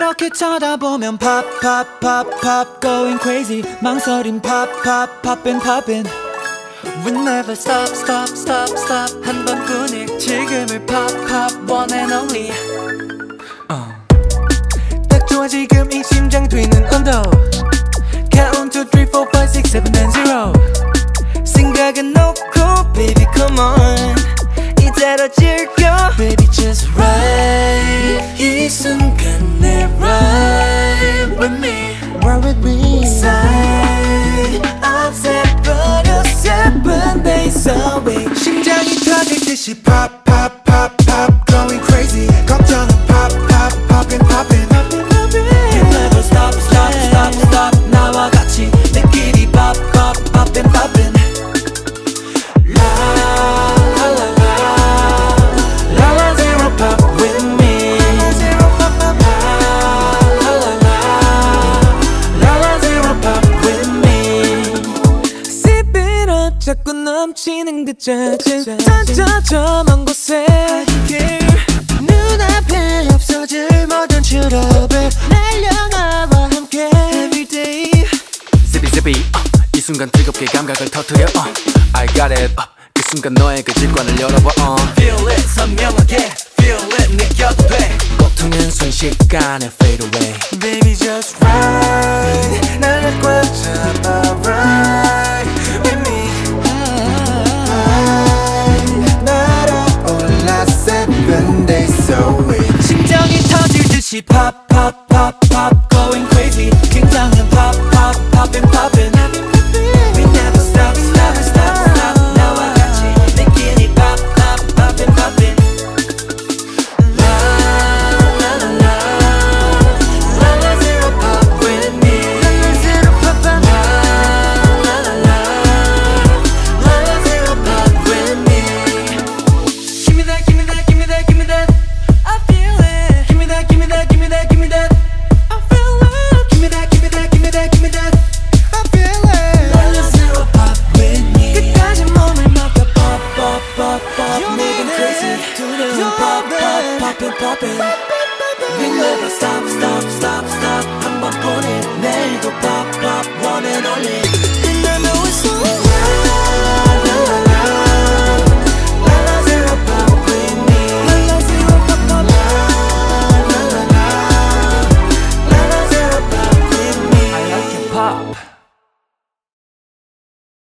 그렇게 쳐다보면 pop pop pop pop going crazy 망설임 pop pop poppin' poppin' We never stop stop stop stop 한 번뿐일 지금을 pop pop one and only 딱 좋아 지금 이 심장 뛰는 온도 Count 2, 3, 4, 5, 6, 7, 8, 0 생각은 놓고 baby come on 이대로 즐겨 baby just ride 이 순간 내 ride with me ride with me side upset but you're 7 days away 심장이 터질 듯이 pop pop pop pop going crazy 걱정은 pop pop poppin' poppin' You never stop stop stop stop 나와 같이 내끼리 pop pop poppin' poppin' 자꾸 넘치는 그 짜증 저 먼 곳에 눈앞에 없어질 모든 트러블 날려나와 함께 everyday zippy 이 순간 뜨겁게 감각을 터뜨려 I got it 그 순간 너의 그 직관을 열어봐 Feel it 선명하게 Feel it 느껴도 돼 고통은 순식간에 fade away Baby just ride 날 꽉 잡아 ride with me 날아올라 7 days away 심장이 터질 듯이 pop pop pop pop